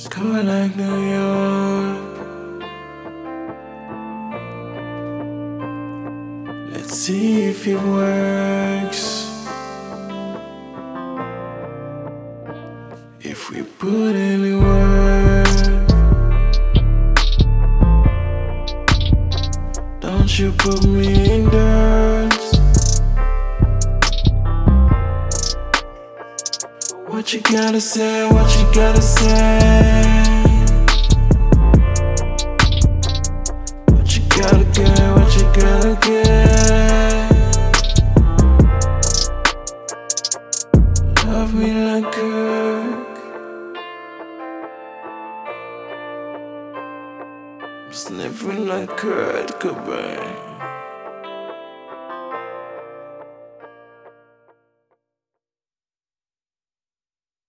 Cold like New York. Let's see if it works. If we put in the work, don't you put me in dirt. What you gotta say, what you gotta say. What you gotta get, what you gotta get. Love me like Kirk. I'm sniffing like Kurt Cobain.